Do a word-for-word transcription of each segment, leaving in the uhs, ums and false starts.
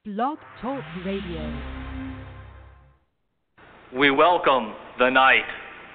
Blog Talk Radio. We welcome the night.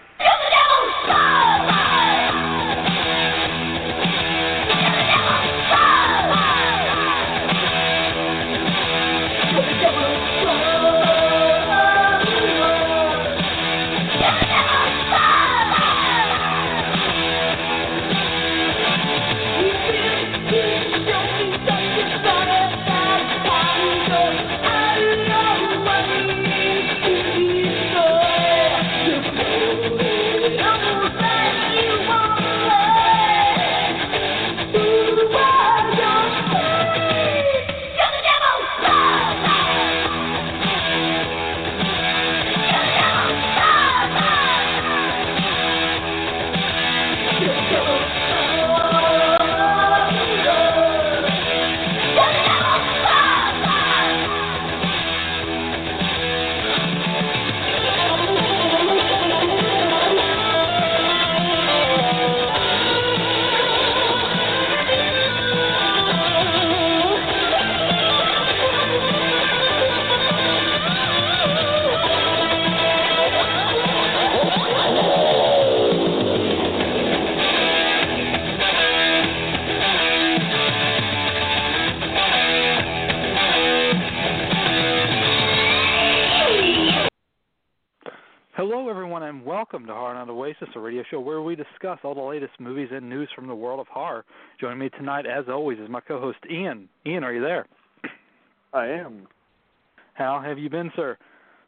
Hello, everyone, and welcome to Horror Night Oasis, a radio show where we discuss all the latest movies and news from the world of horror. Joining me tonight, as always, is my co-host, Ian. Ian, are you there? I am. How have you been, sir?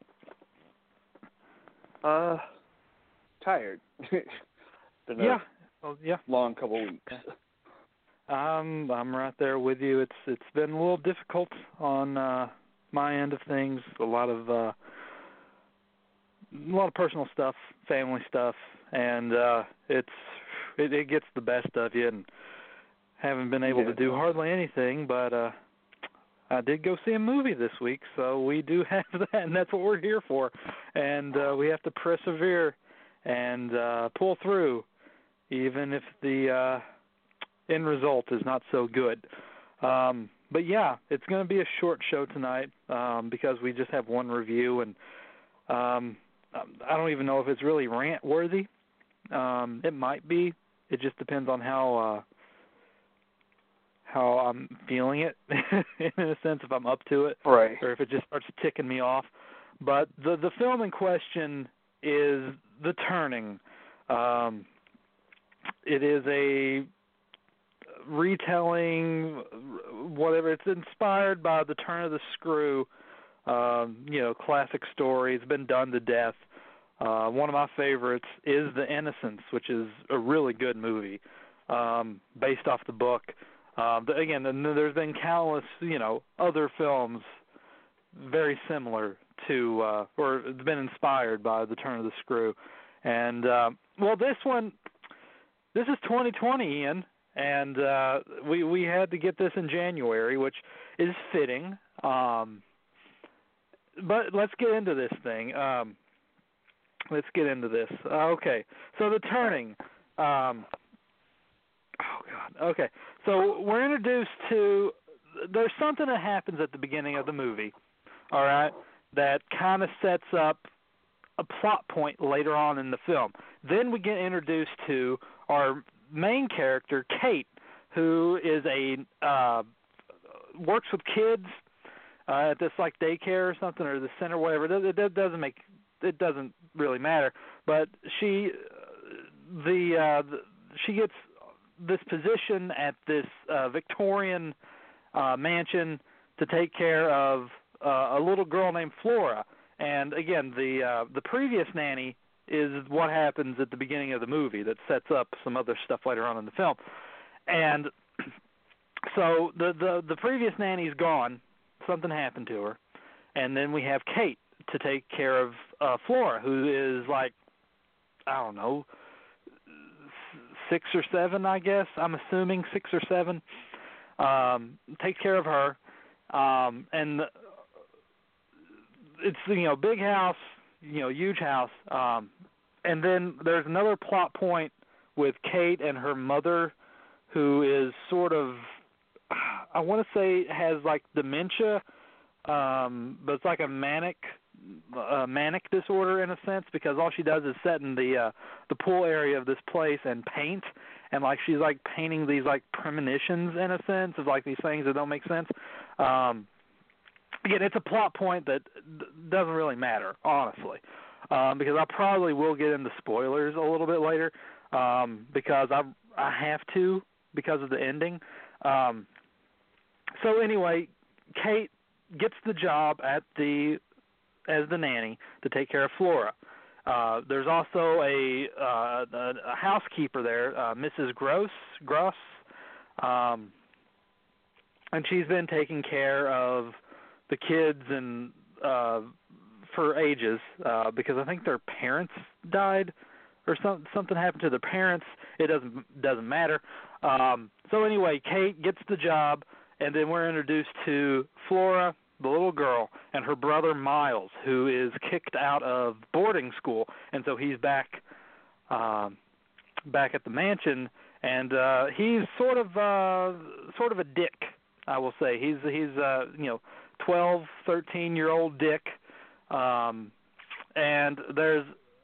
Uh, tired. Been a yeah. Well, yeah. long couple weeks. Um, I'm right there with you. It's It's been a little difficult on uh, my end of things. A lot of... Uh, A lot of personal stuff, family stuff, and uh, it's it, it gets the best of you, and haven't been able yeah. to do hardly anything. But uh, I did go see a movie this week, so we do have that, and that's what we're here for. And uh, we have to persevere and uh, pull through, even if the uh, end result is not so good. Um, but yeah, it's going to be a short show tonight um, because we just have one review, and um, I don't even know if it's really rant-worthy. Um, it might be. It just depends on how uh, how I'm feeling it, in a sense, if I'm up to it, right, or if it just starts ticking me off. But the the film in question is The Turning. Um, it is a retelling, whatever. It's inspired by The Turn of the Screw. Um, you know, classic story. It's been done to death. Uh, one of my favorites is The Innocents, which is a really good movie, um, based off the book. Uh, but again, there's been countless, you know, other films very similar to, uh, or it's been inspired by The Turn of the Screw. And, uh, well, this one, this is twenty twenty, Ian, and uh, we, we had to get this in January, which is fitting. Um But let's get into this thing. Um, let's get into this. Uh, okay, so The Turning. Um, oh, God. Okay, so we're introduced to, there's something that happens at the beginning of the movie, all right, that kind of sets up a plot point later on in the film. Then we get introduced to our main character, Kate, who is a, uh, works with kids, Uh, at this like daycare or something, or the center, whatever. It, it doesn't make it doesn't really matter. But she, the, uh, the she gets this position at this uh, Victorian uh, mansion to take care of uh, a little girl named Flora. And again, the uh, the previous nanny is what happens at the beginning of the movie that sets up some other stuff later on in the film. And so the the, the previous nanny's gone. Something happened to her, and then we have Kate to take care of uh, Flora, who is like, I don't know, six or seven, I guess. I'm assuming six or seven. Um, takes care of her, um, and it's, you know, big house, you know, huge house. Um, and then there's another plot point with Kate and her mother, who is sort of, I want to say has like dementia, um, but it's like a manic uh, manic disorder in a sense, because all she does is sit in the uh, the pool area of this place and paint, and like she's like painting these like premonitions in a sense of like these things that don't make sense. Um, again, it's a plot point that d- doesn't really matter, honestly, um, because I probably will get into spoilers a little bit later, um, because I I have to because of the ending. Um, so anyway, Kate gets the job at the as the nanny to take care of Flora. Uh, there's also a, uh, a, a housekeeper there, uh, Missus Gross, Gross, um, and she's been taking care of the kids and uh, for ages uh, because I think their parents died or some, something happened to their parents. It doesn't doesn't matter. Um, so anyway, Kate gets the job, and then we're introduced to Flora, the little girl, and her brother Miles, who is kicked out of boarding school, and so he's back um, back at the mansion, and uh, he's sort of uh, sort of a dick, I will say. He's he's uh, you know twelve, thirteen year old dick, um, and there's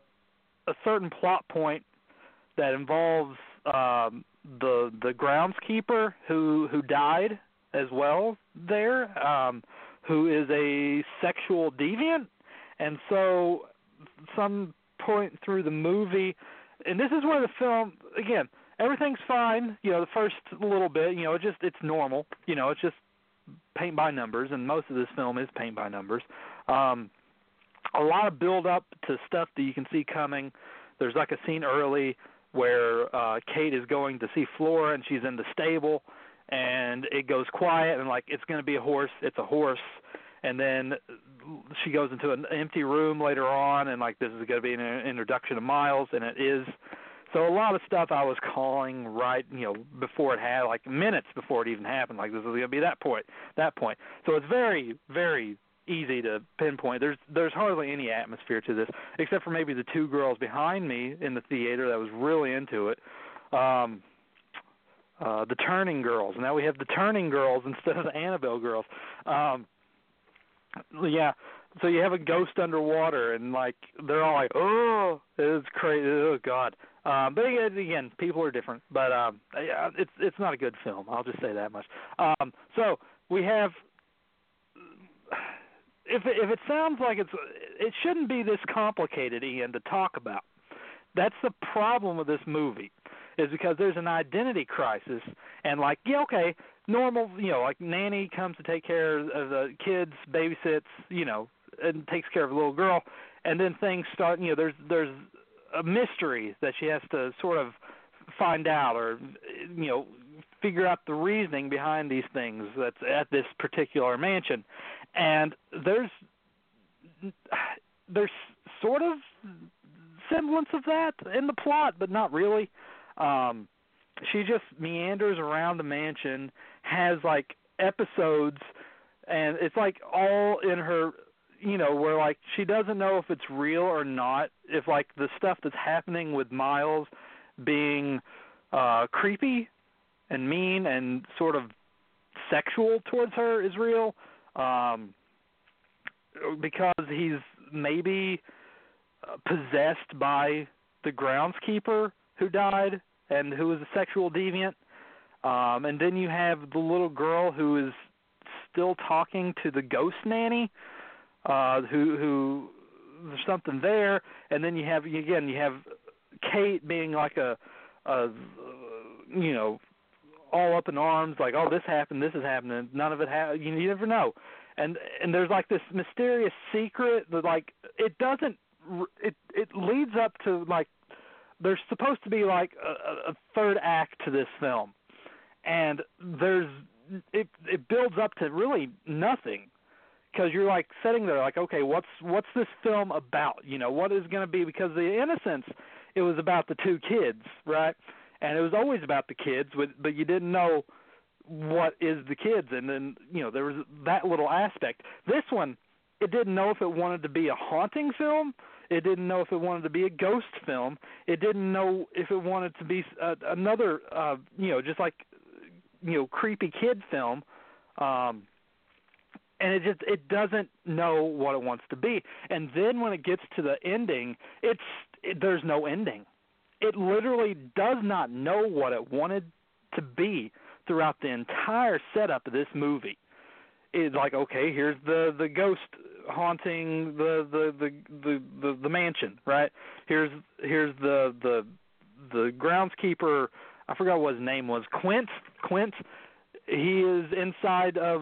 a certain plot point that involves um, the the groundskeeper who who died as well there. Um, who is a sexual deviant, and so some point through the movie, and this is where the film, again, everything's fine, you know, the first little bit, you know, it just, it's normal, you know, it's just paint by numbers, and most of this film is paint by numbers. Um, a lot of build up to stuff that you can see coming. There's like a scene early where uh, Kate is going to see Flora, and she's in the stable, and it goes quiet, and like it's going to be a horse, it's a horse, and then she goes into an empty room later on, and like this is going to be an introduction to Miles, and it is. So a lot of stuff I was calling right, you know, before it had, like minutes before it even happened, like this is going to be that point, that point. So it's very, very easy to pinpoint. There's there's hardly any atmosphere to this, except for maybe the two girls behind me in the theater that was really into it. Um, Uh, the Turning Girls. Now we have the Turning Girls instead of the Annabelle girls. Um, yeah, so you have a ghost underwater, and like they're all like, "Oh, it's crazy! Oh God!" Um, but again, again, people are different. But um, yeah, it's it's not a good film. I'll just say that much. Um, so we have. If it, if it sounds like it's, it shouldn't be this complicated, Ian, to talk about. That's the problem with this movie, is because there's an identity crisis, and like, yeah, okay, normal, you know, like nanny comes to take care of the kids, babysits, you know, and takes care of a little girl, and then things start, you know, there's there's a mystery that she has to sort of find out, or, you know, figure out the reasoning behind these things that's at this particular mansion, and there's there's sort of semblance of that in the plot, but not really. Um, she just meanders around the mansion, has like episodes, and it's like all in her, you know, where like she doesn't know if it's real or not, if like the stuff that's happening with Miles being uh, creepy and mean and sort of sexual towards her is real, um, because he's maybe possessed by the groundskeeper who died and who was a sexual deviant. Um, and then you have the little girl who is still talking to the ghost nanny, uh, who, who there's something there. And then you have, again, you have Kate being like a, a you know, all up in arms, like, oh, this happened, this is happening, none of it happened, you, you never know. And and there's like this mysterious secret that like, it doesn't, It it leads up to like there's supposed to be like a, a third act to this film, and there's it it builds up to really nothing, because you're like sitting there like, okay, what's what's this film about? You know, what is going to be? Because the Innocents, it was about the two kids, right? And it was always about the kids, but you didn't know what is the kids, and then you know there was that little aspect. This one, it didn't know if it wanted to be a haunting film. It didn't know if it wanted to be a ghost film. It didn't know if it wanted to be uh, another, uh, you know, just like, you know, creepy kid film. Um, and it just it doesn't know what it wants to be. And then when it gets to the ending, it's it, there's no ending. It literally does not know what it wanted to be throughout the entire setup of this movie. It's like, okay, here's the, the ghost haunting the the, the, the, the the mansion, right? Here's here's the the the groundskeeper. I forgot what his name was. Quint. Quint. He is inside of.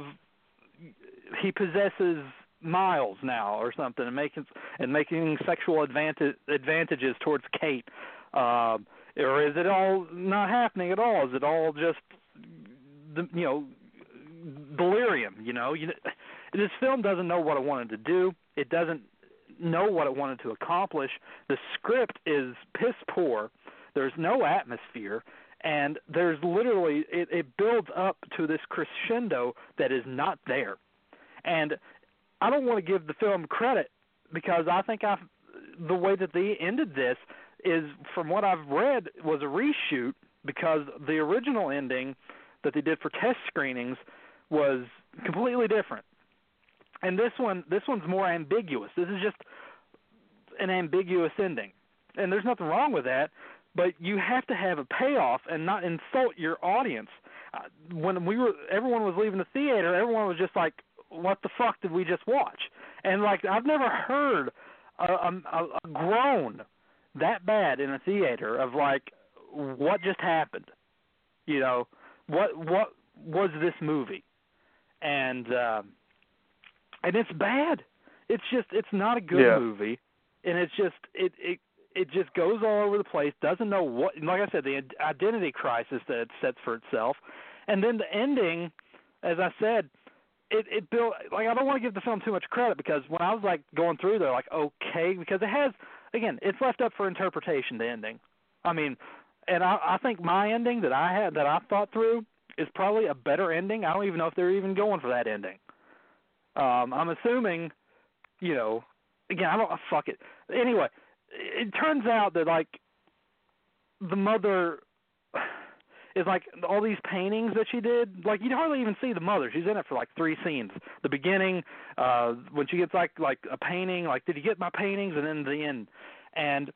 He possesses Miles now, or something, and making and making sexual advantage, advantages towards Kate. Um, or is it all not happening at all? Is it all just, the, you know, delirium? You know, you, this film doesn't know what it wanted to do. It doesn't know what it wanted to accomplish. The script is piss poor. There's no atmosphere, and there's literally it, it builds up to this crescendo that is not there. And I don't want to give the film credit because I think I, the way that they ended this is, from what I've read, was a reshoot because the original ending that they did for test screenings was completely different. And this one, this one's more ambiguous. This is just an ambiguous ending, and there's nothing wrong with that. But you have to have a payoff and not insult your audience. Uh, when we were, everyone was leaving the theater. Everyone was just like, "What the fuck did we just watch?" And like, I've never heard a, a, a groan that bad in a theater of like, what just happened? You know, what what was this movie? And um, and it's bad. It's just it's not a good yeah. movie, and it's just it it it just goes all over the place. Doesn't know what, like I said, the identity crisis that it sets for itself, and then the ending, as I said. It, it built, like, I don't want to give the film too much credit because when I was like going through there, like, okay, because it has, again, it's left up for interpretation, the ending. I mean, and I, I think my ending that I had, that I thought through is probably a better ending. I don't even know if they're even going for that ending. Um, I'm assuming, you know, again, I don't, oh, fuck it. Anyway, it turns out that, like, the mother is like all these paintings that she did, like you hardly even see the mother. She's in it for like three scenes. The beginning, uh, when she gets like like a painting, like, did you get my paintings? And then the end. And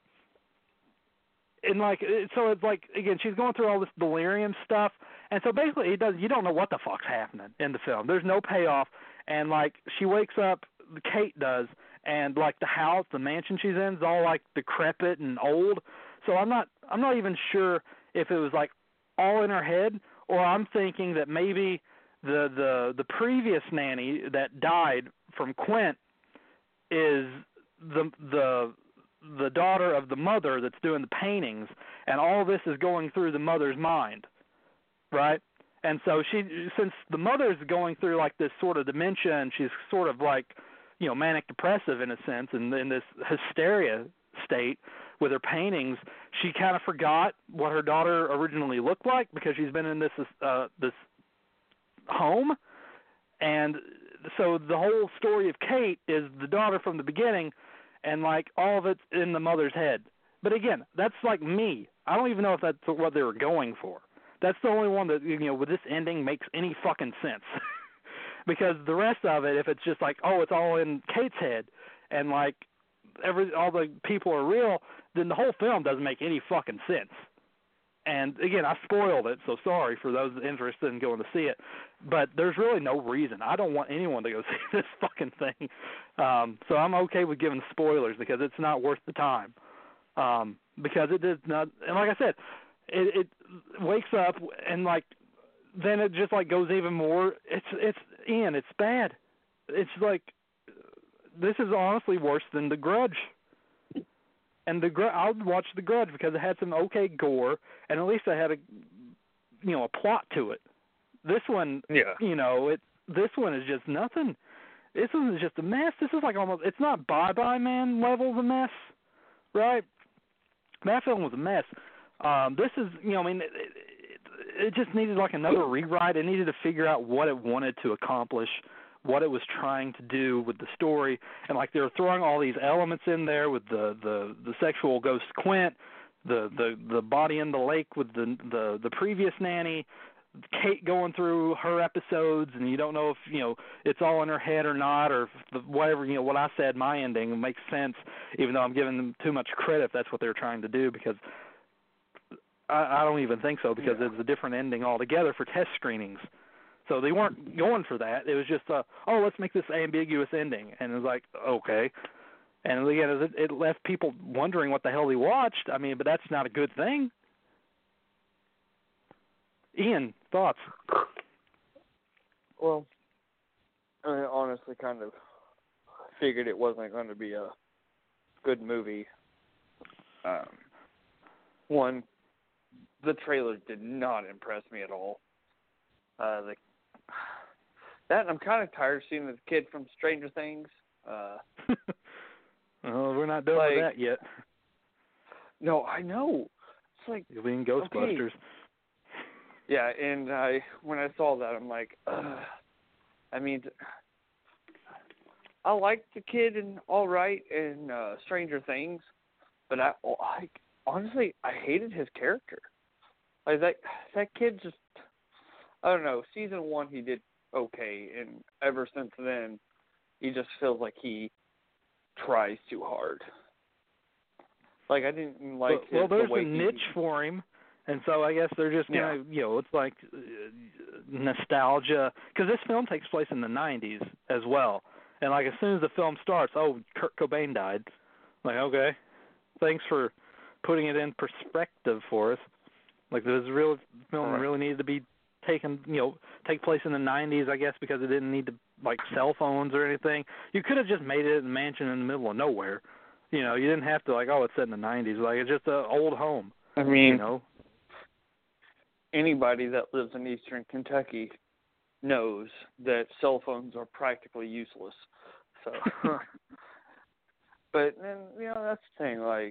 and like so it's like, again, she's going through all this delirium stuff. And so basically it does you don't know what the fuck's happening in the film. There's no payoff. And like she wakes up, Kate does, and like the house, the mansion she's in is all like decrepit and old. So I'm not I'm not even sure if it was like all in her head, or I'm thinking that maybe the the the previous nanny that died from Quint is the the the daughter of the mother that's doing the paintings, and all this is going through the mother's mind, right? And so she, since the mother's going through like this sort of dementia, and she's sort of like, you know, manic depressive in a sense, and in this hysteria state with her paintings, she kind of forgot what her daughter originally looked like because she's been in this uh, this home, and so the whole story of Kate is the daughter from the beginning, and like all of it's in the mother's head. But again, that's like me. I don't even know if that's what they were going for. That's the only one that, you know, with this ending makes any fucking sense. Because the rest of it, if it's just like, oh, it's all in Kate's head, and like every all the people are real, then the whole film doesn't make any fucking sense. And again, I spoiled it, so sorry for those interested in going to see it. But there's really no reason. I don't want anyone to go see this fucking thing. Um, so I'm okay with giving spoilers because it's not worth the time. Um, because it did not, and like I said, it, it wakes up and like then it just like goes even more. It's it's Ian, it's bad. It's like, this is honestly worse than The Grudge. And the I would watch The Grudge because it had some okay gore, and at least it had a, you know, a plot to it. This one, yeah. you know, it. This one is just nothing. This one is just a mess. This is like almost. It's not Bye Bye Man levels of mess, right? That film was a mess. Um, this is, you know, I mean, it, it, it just needed like another rewrite. It needed to figure out what it wanted to accomplish, what it was trying to do with the story, and like they were throwing all these elements in there with the, the, the sexual ghost Quint, the, the, the body in the lake with the, the the previous nanny, Kate going through her episodes, and you don't know if, you know, it's all in her head or not, or if the, whatever, you know, what I said, my ending makes sense, even though I'm giving them too much credit if that's what they're trying to do, because I, I don't even think so, because yeah. it's a different ending altogether for test screenings. So they weren't going for that. It was just, uh, oh, let's make this ambiguous ending. And it was like, okay. And again, it, it left people wondering what the hell they watched. I mean, but that's not a good thing. Ian, thoughts? Well, I honestly kind of figured it wasn't going to be a good movie. Um, one, the trailer did not impress me at all. Uh, the That, I'm kind of tired of seeing the kid from Stranger Things. Uh, oh, we're not done like, with that yet. No, I know. It's like, you'll be in Ghostbusters. Okay. Yeah, and I when I saw that, I'm like, ugh. I mean, I liked the kid and All Right in uh, Stranger Things, but I, I honestly I hated his character. Like that that kid just, I don't know. Season one he did okay, and ever since then, he just feels like he tries too hard. Like I didn't like. Well, his, well there's the way a niche he, for him. And so I guess they're just gonna, yeah. you know, it's like uh, nostalgia, because this film takes place in the nineties as well. And like as soon as the film starts, oh, Kurt Cobain died. Like, okay, thanks for putting it in perspective for us. Like this real film right. really needed to be taken, you know, take place in the nineties, I guess, because it didn't need to like cell phones or anything. You could have just made it a mansion in the middle of nowhere. You know, you didn't have to like, oh, it's set in the nineties. Like it's just an old home. I mean, you know. Anybody that lives in eastern Kentucky knows that cell phones are practically useless. So, but then you know that's the thing. Like,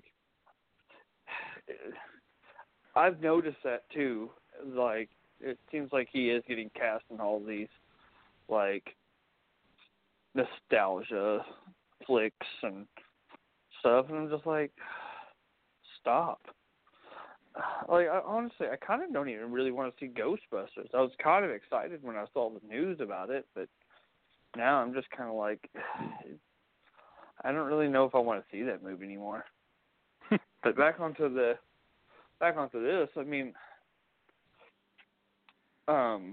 I've noticed that too. Like, it seems like he is getting cast in all these like nostalgia flicks and stuff, and I'm just like, stop. Like, I, honestly, I kind of don't even really want to see Ghostbusters. I was kind of excited when I saw the news about it, but now I'm just kind of like, I don't really know if I want to see that movie anymore. But back onto the, back onto this, I mean, um,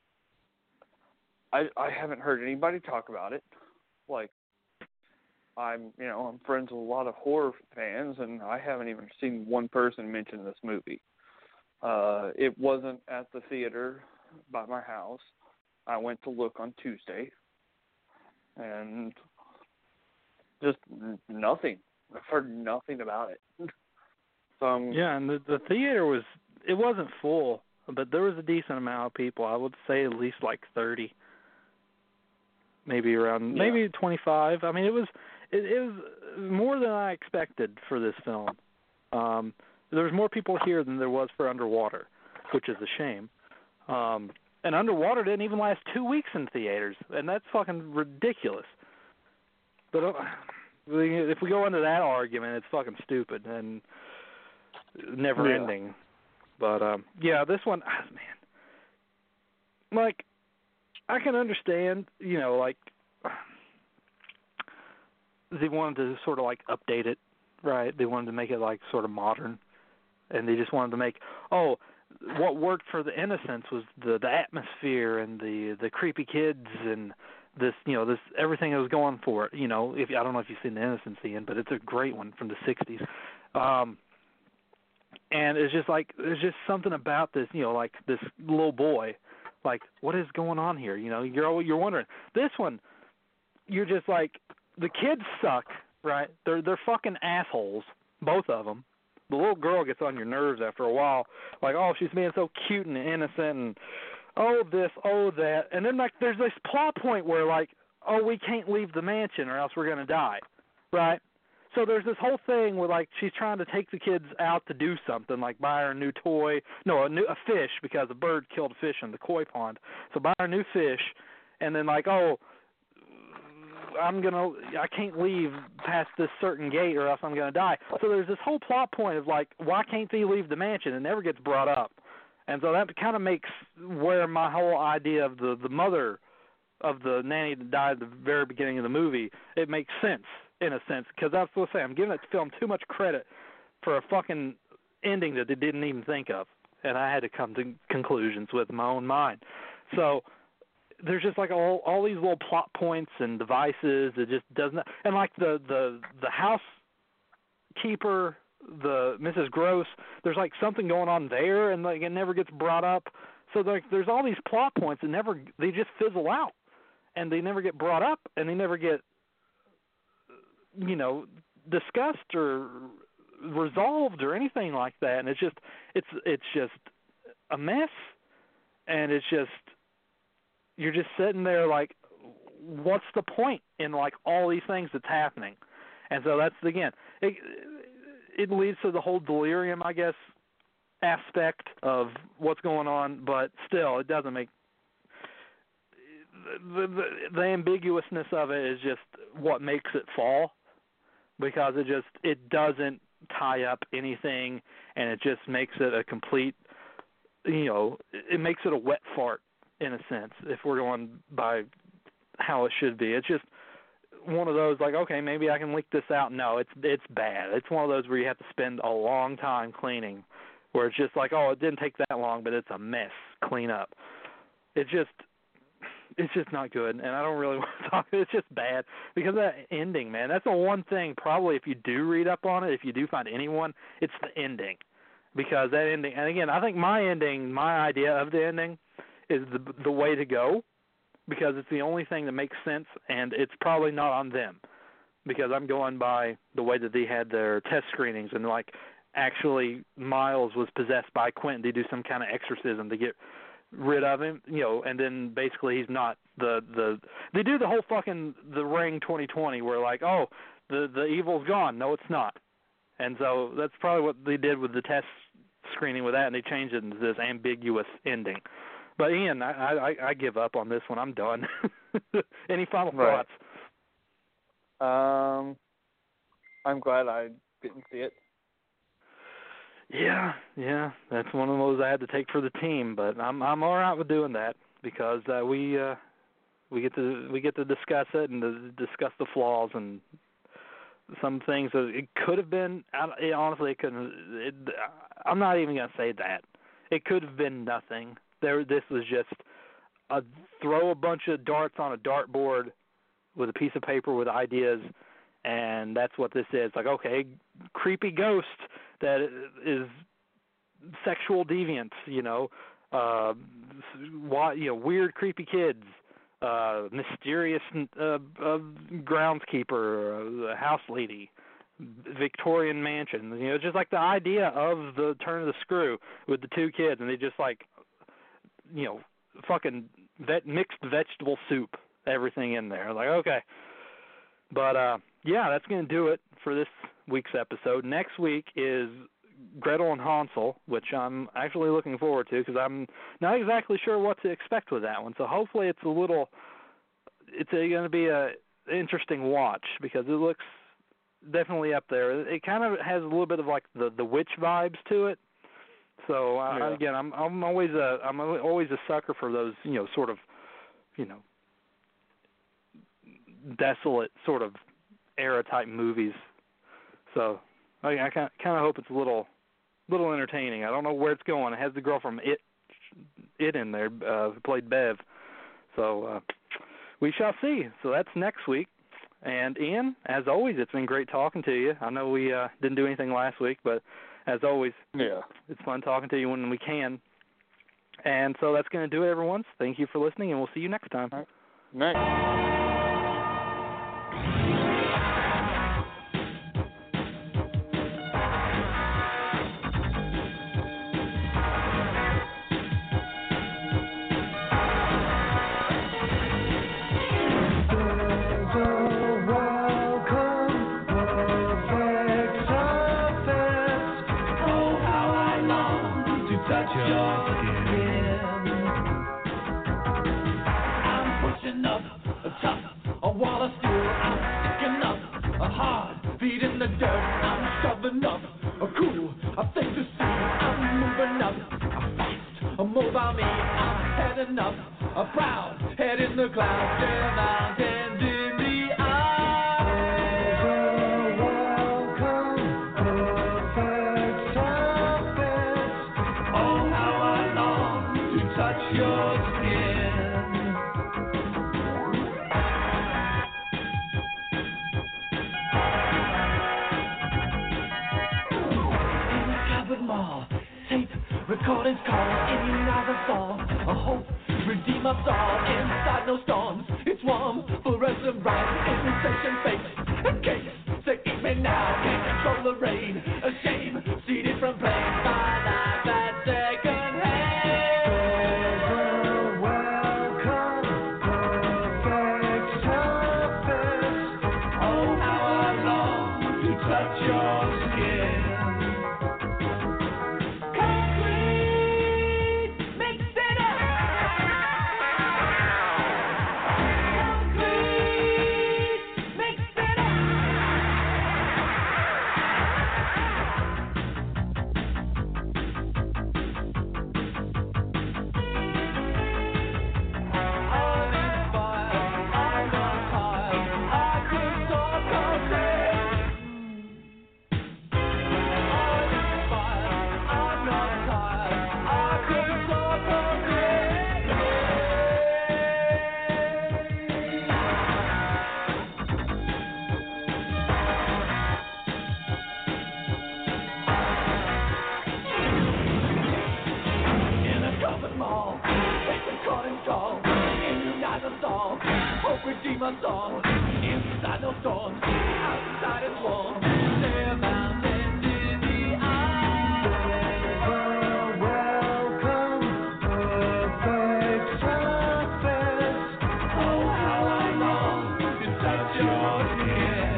I I haven't heard anybody talk about it. Like, I'm, you know, I'm friends with a lot of horror fans, and I haven't even seen one person mention this movie. Uh, it wasn't at the theater by my house. I went to look on Tuesday, and just nothing. I've heard nothing about it. So I'm, yeah, and the, the theater was, it wasn't full, but there was a decent amount of people. I would say at least like thirty, maybe around, yeah. maybe twenty-five. I mean, it was. It, it was more than I expected for this film. Um, there was more people here than there was for Underwater, which is a shame. Um, and Underwater didn't even last two weeks in theaters, and that's fucking ridiculous. But uh, if we go into that argument, it's fucking stupid and never yeah. ending. But um, yeah, this one, ah, man, like I can understand, you know, like. They wanted to sort of like update it, right? They wanted to make it like sort of modern, and they just wanted to make, oh, what worked for The Innocents was the the atmosphere and the the creepy kids and this, you know, this everything that was going for it. You know, if I don't know if you've seen The Innocents, Ian, but it's a great one from the sixties. Um, and it's just like there's just something about this, you know, like this little boy, like what is going on here? You know, you're you're wondering. This one, you're just like. The kids suck, right? They're they're fucking assholes, both of them. The little girl gets on your nerves after a while, like, oh, she's being so cute and innocent, and oh this, oh that, and then like there's this plot point where like, oh, we can't leave the mansion or else we're gonna die, right? So there's this whole thing where like she's trying to take the kids out to do something, like buy her a new toy, no, a new a fish because a bird killed a fish in the koi pond, so buy her a new fish, and then like, oh. I'm gonna, I can't leave past this certain gate or else I'm gonna die. So there's this whole plot point of like, why can't they leave the mansion? It never gets brought up, And so that kind of makes where my whole idea of the, the mother of the nanny that died at the very beginning of the movie, it makes sense in a sense, because that's what I'm saying. I'm giving that film too much credit for a fucking ending that they didn't even think of, and I had to come to conclusions with my own mind. So there's just like all all these little plot points and devices that just doesn't, and like the the the housekeeper, the Missus Gross, there's like something going on there, and like it never gets brought up. So like there's all these plot points that never, they just fizzle out, and they never get brought up, and they never get, you know, discussed or resolved or anything like that. And it's just it's it's just a mess, and it's just, you're just sitting there like, what's the point in like all these things that's happening? And so that's, again, it, it leads to the whole delirium, I guess, aspect of what's going on, but still it doesn't make the, the, the ambiguousness of it is just what makes it fall, because it just, it doesn't tie up anything, and it just makes it a complete, you know, it makes it a wet fart in a sense, if we're going by how it should be. It's just one of those like, okay, maybe I can leak this out. No, it's it's bad. It's one of those where you have to spend a long time cleaning, where it's just like, oh, it didn't take that long, but it's a mess. Clean up. It's just, it's just not good, and I don't really want to talk. It's just bad because that ending, man. That's the one thing. Probably, if you do read up on it, if you do find anyone, it's the ending, because that ending. And again, I think my ending, my idea of the ending, is the the way to go, because it's the only thing that makes sense, and it's probably not on them, because I'm going by the way that they had their test screenings, and like actually Miles was possessed by Quentin to do some kind of exorcism to get rid of him, you know, and then basically he's not the the they do the whole fucking the Ring twenty twenty where like, oh, the the evil's gone. No, it's not. And so that's probably what they did with the test screening with that, and they changed it into this ambiguous ending. But Ian, I, I, I give up on this one. I'm done. Any final right. thoughts? Um, I'm glad I didn't see it. Yeah, yeah, that's one of those I had to take for the team, but I'm I'm all right with doing that, because uh, we uh, we get to we get to discuss it and to discuss the flaws and some things that it could have been. It, honestly, it couldn't. It, I'm not even gonna say that. It could have been nothing. There, this was just a throw a bunch of darts on a dartboard with a piece of paper with ideas, and that's what this is. Like, okay, creepy ghost that is sexual deviance, you know, uh, you know, weird creepy kids, uh, mysterious uh, uh, groundskeeper, uh, house lady, Victorian mansion, you know, just like the idea of the turn of the screw with the two kids, and they just like, you know, fucking vet, mixed vegetable soup, everything in there. Like, okay. But, uh, yeah, that's going to do it for this week's episode. Next week is Gretel and Hansel, which I'm actually looking forward to, because I'm not exactly sure what to expect with that one. So hopefully it's a little, it's going to be a interesting watch, because it looks definitely up there. It kind of has a little bit of like the, the witch vibes to it. So uh, yeah. again, I'm I'm always a I'm always a sucker for those, you know, sort of, you know, desolate sort of era type movies. So I, I kind of hope it's a little little entertaining. I don't know where it's going. It has the girl from It It in there uh, who played Bev. So uh, we shall see. So that's next week. And Ian, as always, it's been great talking to you. I know we uh, didn't do anything last week, but as always, yeah, it's fun talking to you when we can. And so that's going to do it, everyone. Thank you for listening, and we'll see you next time. All right. Next. I'm pushing up a in the clouds, there mountains in the eye. Welcome, perfect surface. Oh, how I long to touch your skin. In a covered mall, tape recordings call, immunize us all. A hope, redeem us all. Inside no storms, it's warm, fluorescent bright. Infiltration fakes and cakes. Say eat me now, can't control the rain. A shame, seeded from pain. My life at second hand. Welcome, perfect surface. Oh, how I long to touch your skin. Concrete makes it up. Concrete makes it up. Uninspired, I'm not tired. I could talk all day. Uninspired, I'm not tired. I could talk all day. In a covered mall, take the calling call. Immunize us all. Hope redeem us all. Inside no storms, outside it's warm. There mountains in the eye. Welcome, perfect surface. Oh, how I long to touch your skin.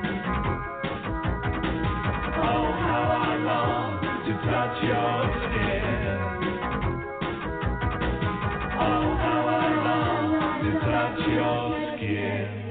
Oh, how I long to touch your skin. Oh, how I long to touch your skin.